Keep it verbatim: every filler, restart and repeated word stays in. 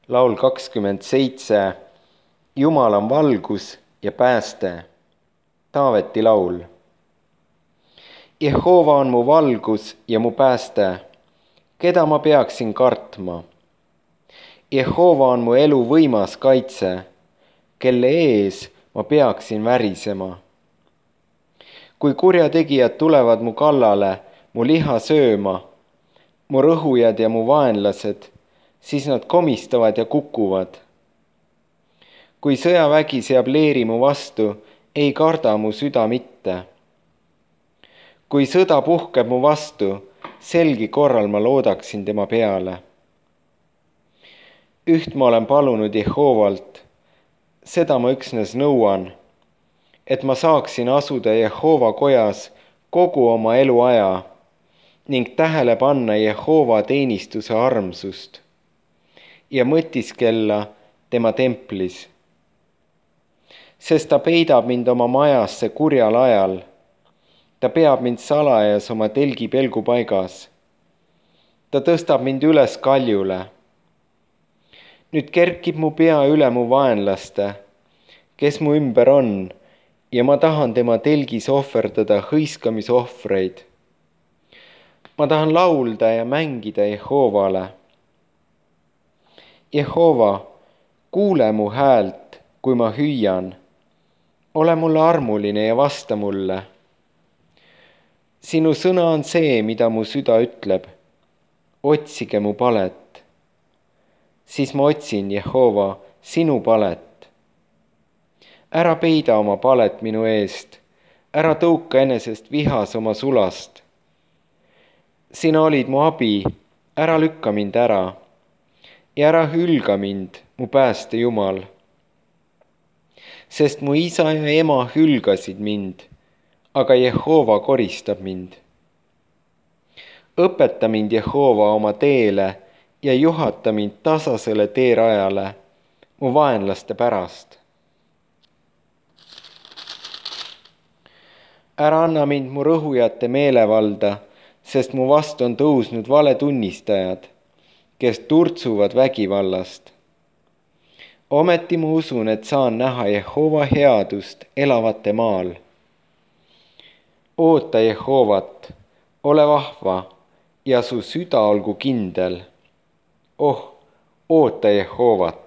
laul kakskümmend seitse. Jumal on valgus ja pääste. Taaveti laul. Jehova on mu valgus ja mu pääste, keda ma peaksin kartma. Jehova on mu elu võimas kaitse, kelle ees ma peaksin värisema. Kui kurjategijad tulevad mu kallale, mu liha sööma, mu rõhujad ja mu vaenlased, siis nad komistavad ja kukuvad. Kui sõjavägi seab leeri mu vastu, ei karda mu süda mitte. Kui sõda puhkeb mu vastu, selgi korral ma loodaksin tema peale. Üht ma olen palunud Jehovalt, seda ma üksnes nõuan, et ma saaksin asuda Jehova kojas kogu oma eluaja ning tähele panna Jehova teenistuse armsust ja mõtiskella tema templis. Sest ta peidab mind oma majasse kurjal ajal. Ta peab mind salajas oma telgi pelgupaigas. Ta tõstab mind üles kaljule. Nüüd kerkib mu pea üle mu vaenlaste, kes mu ümber on, ja ma tahan tema telgis ohverdada hõiskamisohvreid. Ma tahan laulda ja mängida Jehovale. Jehova, kuule mu häält, kui ma hüüan. Ole mulle armuline ja vasta mulle. Sinu sõna on see, mida mu süda ütleb. Otsige mu palet. Siis ma otsin, Jehova, sinu palet. Ära peida oma palet minu eest. Ära tõuka enesest vihas oma sulast. Sina olid mu abi, ära lükka mind ära. Ja ära hülga mind, mu pääste Jumal. Sest mu isa ja ema hülgasid mind, aga Jehova koristab mind. Õpeta mind, Jehova, oma teele ja juhata mind tasasele teerajale mu vaenlaste pärast. Ära anna mind mu rõhujate meelevalda, sest mu vastu on tõusnud valetunnistajad, kes turtsuvad vägivallast. Ometi ma usun, et saan näha Jehova headust elavate maal. Oota Jehovat, ole vahva ja su süda olgu kindel. Oh, oota Jehovat.